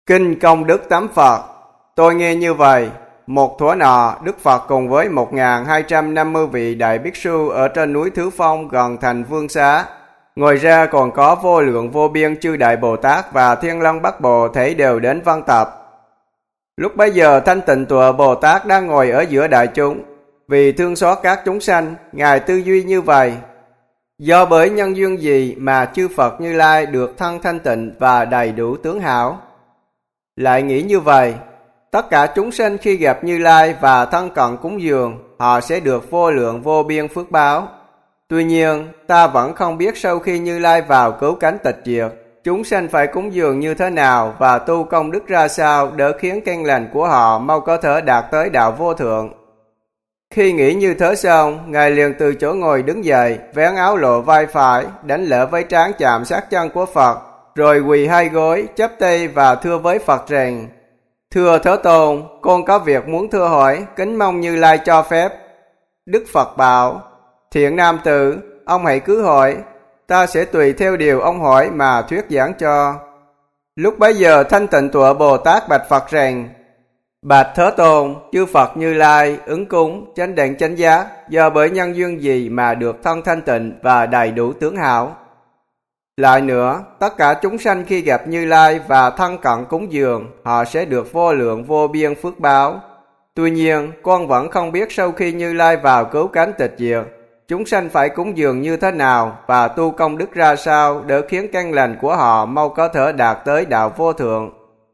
Kinh Công Đức Tắm Phật. Tôi nghe như vậy, một thuở nọ, Đức Phật cùng với 1250 vị đại bích sư ở trên núi Thứ Phong gần thành Vương Xá. Ngoài ra còn có vô lượng vô biên chư đại Bồ Tát và Thiên Long Bát Bộ thể đều đến văn tập. Lúc bấy giờ Thanh Tịnh Tọa Bồ Tát đang ngồi ở giữa đại chúng. Vì thương xót các chúng sanh, Ngài tư duy như vậy: do bởi nhân duyên gì mà chư Phật Như Lai được thân thanh tịnh và đầy đủ tướng hảo? Lại nghĩ như vậy: tất cả chúng sanh khi gặp Như Lai và thân cận cúng dường, họ sẽ được vô lượng vô biên phước báo. Tuy nhiên, ta vẫn không biết sau khi Như Lai vào cứu cánh tịch diệt, chúng sanh phải cúng dường như thế nào và tu công đức ra sao để khiến căn lành của họ mau có thể đạt tới đạo vô thượng. Khi nghĩ như thế xong, Ngài liền từ chỗ ngồi đứng dậy, vén áo lộ vai phải, đánh lễ với trán chạm sát chân của Phật, rồi quỳ hai gối, chắp tay và thưa với Phật rằng: thưa Thế Tôn, con có việc muốn thưa hỏi, kính mong Như Lai cho phép. Đức Phật bảo: thiện nam tử, ông hãy cứ hỏi, ta sẽ tùy theo điều ông hỏi mà thuyết giảng cho. Lúc bấy giờ Thanh Tịnh Tọa Bồ Tát bạch Phật rằng: bạch Thế Tôn, chư Phật Như Lai ứng cúng chánh đẳng chánh giác, do bởi nhân duyên gì mà được thân thanh tịnh và đầy đủ tướng hảo? Lại nữa, tất cả chúng sanh khi gặp Như Lai và thân cận cúng dường, họ sẽ được vô lượng vô biên phước báo. Tuy nhiên, con vẫn không biết sau khi Như Lai vào cứu cánh tịch diệt, chúng sanh phải cúng dường như thế nào và tu công đức ra sao để khiến căn lành của họ mau có thể đạt tới đạo vô thượng.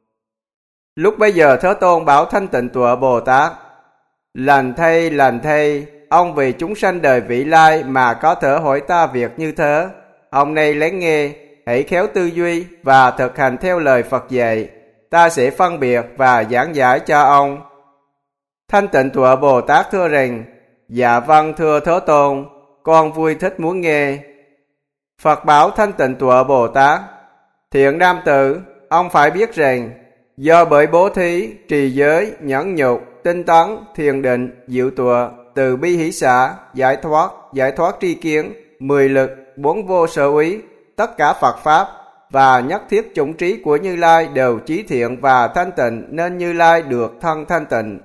Lúc bấy giờ Thế Tôn bảo Thanh Tịnh Tọa Bồ Tát: lành thay, ông vì chúng sanh đời vị lai mà có thể hỏi ta việc như thế. Ông này lắng nghe, hãy khéo tư duy và thực hành theo lời Phật dạy. Ta sẽ phân biệt và giảng giải cho ông. Thanh Tịnh Tọa Bồ Tát thưa rằng: dạ vâng thưa Thế Tôn, con vui thích muốn nghe. Phật bảo Thanh Tịnh Tọa Bồ Tát: thiện nam tử, ông phải biết rằng do bởi bố thí, trì giới, nhẫn nhục, tinh tấn, thiền định, diệu tọa, từ bi hỷ xả, giải thoát tri kiến, 10 lực, 4 vô sở úy, tất cả Phật Pháp và nhất thiết chủng trí của Như Lai đều chí thiện và thanh tịnh, nên Như Lai được thân thanh tịnh.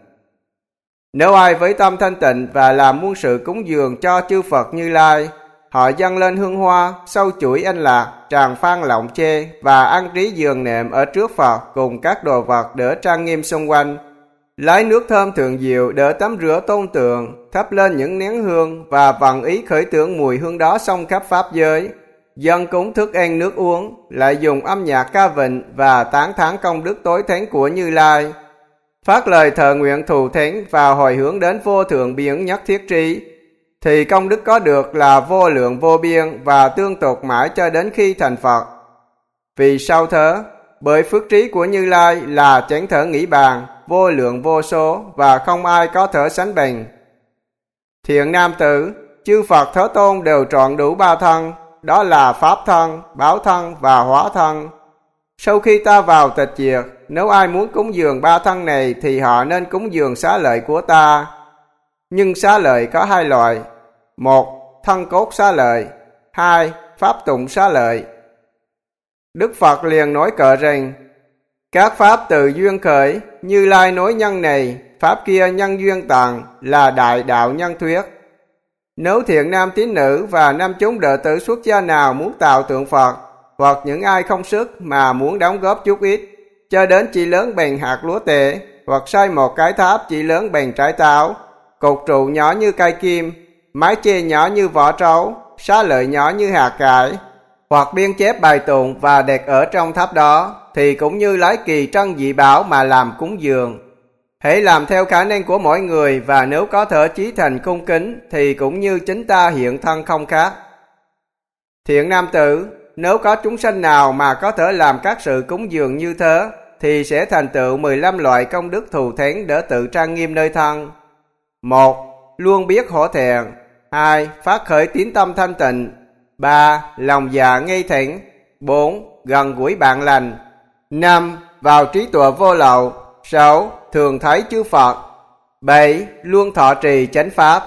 Nếu ai với tâm thanh tịnh và làm muôn sự cúng dường cho chư Phật Như Lai, họ dâng lên hương hoa, sâu chuỗi anh lạc, tràng phan lọng chê và ăn trí giường nệm ở trước Phật cùng các đồ vật để trang nghiêm xung quanh, lấy nước thơm thượng diệu để tắm rửa tôn tượng, thắp lên những nén hương và vận ý khởi tưởng mùi hương đó xông khắp pháp giới, dâng cúng thức ăn nước uống, lại dùng âm nhạc ca vịnh và tán thán công đức tối thánh của Như Lai, phát lời thờ nguyện thù thánh và hồi hướng đến vô thượng biến nhất thiết trí, thì công đức có được là vô lượng vô biên và tương tục mãi cho đến khi thành Phật. Vì sao thế? Bởi phước trí của Như Lai là chẳng thể nghĩ bàn, vô lượng vô số và không ai có thể sánh bằng. Thiện nam tử, chư Phật Thế Tôn đều trọn đủ 3 thân, đó là Pháp thân, Bảo thân và Hóa thân. Sau khi ta vào tịch diệt, nếu ai muốn cúng dường 3 thân này thì họ nên cúng dường xá lợi của ta. Nhưng xá lợi có 2 loại: 1. Thân cốt xá lợi, 2. Pháp tụng xá lợi. Đức Phật liền nói cỡ rằng: các pháp từ duyên khởi, Như Lai nói nhân này, pháp kia nhân duyên tận, là đại đạo nhân thuyết. Nếu thiện nam tín nữ và nam chúng đệ tử xuất gia nào muốn tạo tượng Phật, hoặc những ai không sức mà muốn đóng góp chút ít, cho đến chỉ lớn bằng hạt lúa tệ, hoặc xây một cái tháp chỉ lớn bằng trái táo, cột trụ nhỏ như cây kim, mái che nhỏ như vỏ trấu, xá lợi nhỏ như hạt cải, hoặc biên chép bài tụng và đặt ở trong tháp đó, thì cũng như lấy kỳ trân dị bảo mà làm cúng dường. Hãy làm theo khả năng của mỗi người, và nếu có thể chí thành cung kính thì cũng như chính ta hiện thân không khác. Thiện nam tử, nếu có chúng sanh nào mà có thể làm các sự cúng dường như thế, thì sẽ thành tựu 15 loại công đức thù thắng để tự trang nghiêm nơi thân. 1. Luôn biết hổ thẹn. 2. Phát khởi tín tâm thanh tịnh. 3. Lòng dạ ngay thẳng. 4. Gần gũi bạn lành. 5. Vào trí tuệ vô lậu. 6. Thường thấy chư Phật. 7. Luôn thọ trì chánh pháp.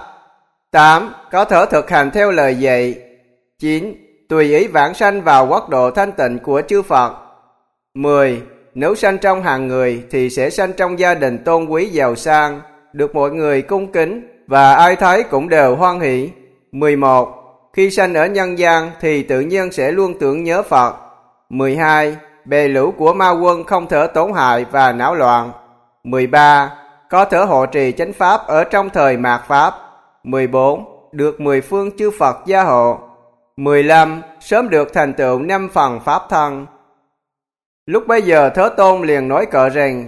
8. Có thể thực hành theo lời dạy. 9. Tùy ý vãng sanh vào quốc độ thanh tịnh của chư Phật. 10. nếu sanh trong hàng người thì sẽ sanh trong gia đình tôn quý giàu sang, được mọi người cung kính và ai thấy cũng đều hoan hỷ. 11. Khi sanh ở nhân gian thì tự nhiên sẽ luôn tưởng nhớ Phật. 12. Bè lũ của ma quân không thể tổn hại và náo loạn. 13. Có thể hộ trì chánh pháp ở trong thời mạt pháp. 14. Được 10 phương chư Phật gia hộ. 15. Sớm được thành tựu 5 phần pháp thân. Lúc bấy giờ Thế Tôn liền nói cỡ rằng: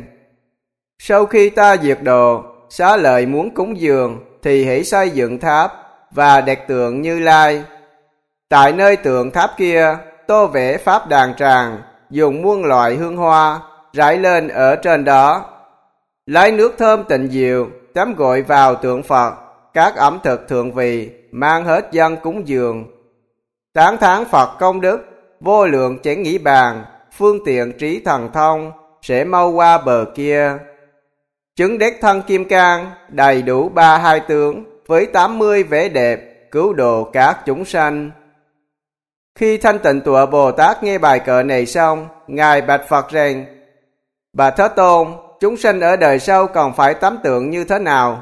sau khi ta diệt độ, xá lợi muốn cúng dường thì hãy xây dựng tháp và đặt tượng Như Lai. Tại nơi tượng tháp kia, tô vẽ pháp đàn tràng, dùng muôn loại hương hoa rải lên ở trên đó. Lấy nước thơm tịnh diệu tắm gội vào tượng Phật, các ẩm thực thượng vị mang hết dâng cúng dường. Tán thán Phật công đức, vô lượng chánh nghĩ bàn, phương tiện trí thần thông sẽ mau qua bờ kia. Chứng đét thân kim cang, đầy đủ 32 tướng với 80 vẻ đẹp, cứu độ các chúng sanh. Khi Thanh Tịnh Tọa Bồ Tát nghe bài kệ này xong, Ngài bạch Phật rằng: Bà Thế Tôn, chúng sanh ở đời sau còn phải tắm tượng như thế nào?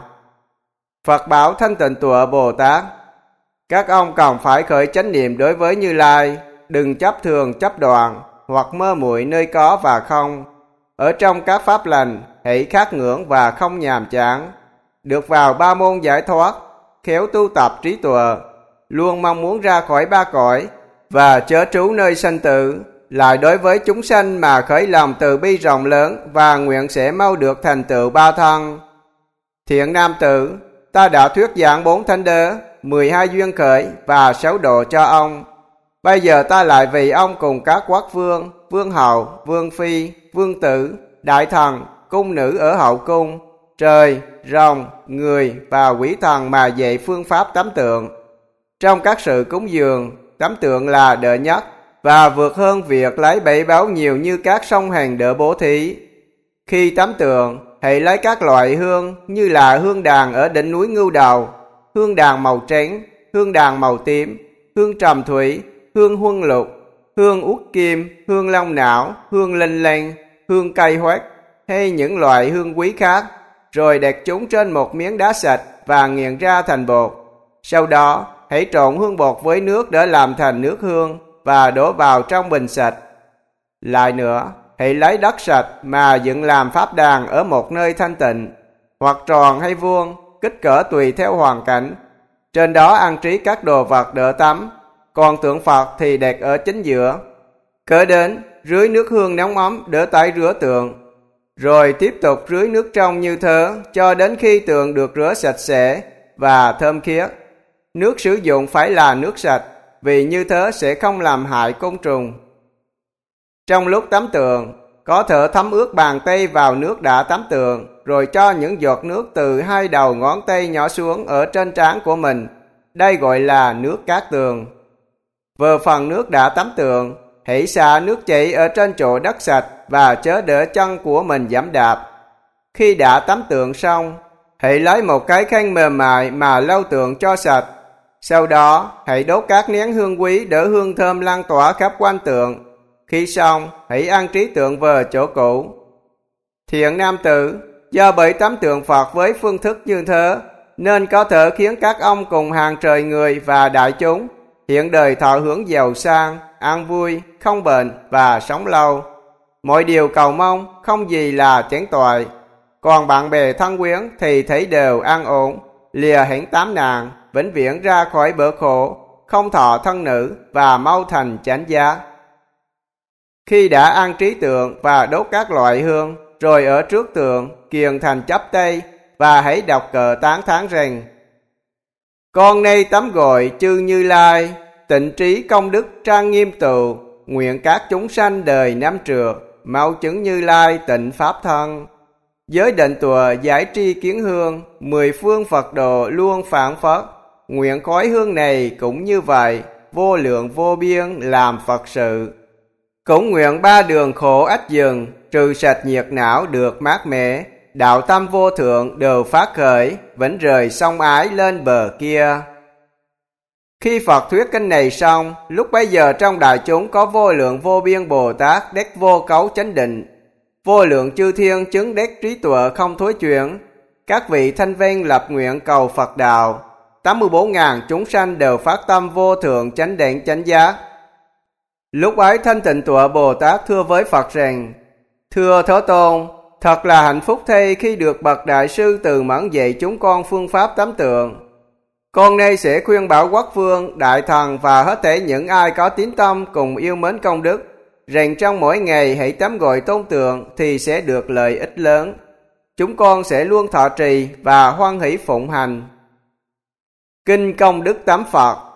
Phật bảo Thanh Tịnh Tọa Bồ Tát: các ông còn phải khởi chánh niệm đối với Như Lai, đừng chấp thường chấp đoạn hoặc mơ muội nơi có và không. Ở trong các pháp lành, hãy khát ngưỡng và không nhàm chán, được vào ba môn giải thoát, khéo tu tập trí tuệ, luôn mong muốn ra khỏi ba cõi và chớ trú nơi sanh tử. Lại đối với chúng sanh mà khởi lòng từ bi rộng lớn và nguyện sẽ mau được thành tựu ba thân. Thiện nam tử, ta đã thuyết giảng 4 thánh đế, 12 duyên khởi và 6 độ cho ông. Bây giờ ta lại vì ông cùng các quốc vương, vương hậu, vương phi, vương tử, đại thần, cung nữ ở hậu cung, trời, rồng, người và quỷ thần mà dạy phương pháp tắm tượng. Trong các sự cúng dường, tắm tượng là đệ nhất và vượt hơn việc lấy bảy báu nhiều như các sông hàng đỡ bố thí. Khi tắm tượng, hãy lấy các loại hương như là hương đàn ở đỉnh núi Ngưu Đầu, hương đàn màu trắng, hương đàn màu tím, hương trầm thủy, hương huân lục, hương uất kim, hương long não, hương linh lăng, hương cây hoát hay những loại hương quý khác, rồi đặt chúng trên một miếng đá sạch và nghiền ra thành bột. Sau đó, hãy trộn hương bột với nước để làm thành nước hương và đổ vào trong bình sạch. Lại nữa, hãy lấy đất sạch mà dựng làm pháp đàn ở một nơi thanh tịnh, hoặc tròn hay vuông, kích cỡ tùy theo hoàn cảnh. Trên đó an trí các đồ vật đỡ tắm, còn tượng Phật thì đặt ở chính giữa. Kế đến, rưới nước hương nóng ấm để tẩy rửa tượng, rồi tiếp tục rưới nước trong như thế cho đến khi tượng được rửa sạch sẽ và thơm khiết. Nước sử dụng phải là nước sạch, vì như thế sẽ không làm hại côn trùng. Trong lúc tắm tượng, có thể thấm ướt bàn tay vào nước đã tắm tượng, rồi cho những giọt nước từ 2 đầu ngón tay nhỏ xuống ở trên trán của mình. Đây gọi là nước cát tường. Về phần nước đã tắm tượng, hãy xả nước chảy ở trên chỗ đất sạch và chớ để chân của mình giẫm đạp. Khi đã tắm tượng xong, hãy lấy một cái khăn mềm mại mà lau tượng cho sạch. Sau đó, hãy đốt các nén hương quý để hương thơm lan tỏa khắp quanh tượng. Khi xong, hãy an trí tượng về chỗ cũ. Thiện nam tử, do bởi tắm tượng Phật với phương thức như thế, nên có thể khiến các ông cùng hàng trời người và đại chúng hiện đời thọ hưởng giàu sang, an vui, không bệnh và sống lâu. Mọi điều cầu mong không gì là chán toại. Còn bạn bè thân quyến thì thấy đều an ổn, lìa hãnh tám nạn, vĩnh viễn ra khỏi bể khổ, không thọ thân nữ và mau thành chánh giác. Khi đã an trí tượng và đốt các loại hương, rồi ở trước tượng kiền thành chắp tay và hãy đọc cờ tán thán rằng: con nay tắm gội chư Như Lai, tịnh trí công đức trang nghiêm tụ, nguyện các chúng sanh đời năm trượt, mau chứng Như Lai tịnh pháp thân. Giới định tùa giải tri kiến hương, 10 phương Phật độ luôn phản phất, nguyện khói hương này cũng như vậy, vô lượng vô biên làm Phật sự. Cũng nguyện 3 đường khổ ách dừng, trừ sạch nhiệt não được mát mẻ, đạo tâm vô thượng đều phát khởi, vẫn rời sông ái lên bờ kia. Khi Phật thuyết kinh này xong, lúc bấy giờ trong đại chúng có vô lượng vô biên Bồ Tát đắc vô cấu chánh định, Vô lượng chư thiên chứng đắc trí tuệ không thối chuyển. Các vị thanh văn lập nguyện cầu Phật đạo. 84.000 chúng sanh đều phát tâm vô thượng chánh đẳng chánh giác. Lúc ấy Thanh Tịnh Tọa Bồ Tát thưa với Phật rằng: Thưa Thế Tôn, thật là hạnh phúc thay khi được bậc đại sư từ mẫn dạy chúng con phương pháp tắm tượng. Con nay sẽ khuyên bảo quốc vương, đại thần và hết thảy những ai có tín tâm cùng yêu mến công đức, rằng trong mỗi ngày hãy tắm gội tôn tượng thì sẽ được lợi ích lớn. Chúng con sẽ luôn thọ trì và hoan hỷ phụng hành. Kinh Công Đức Tắm Phật.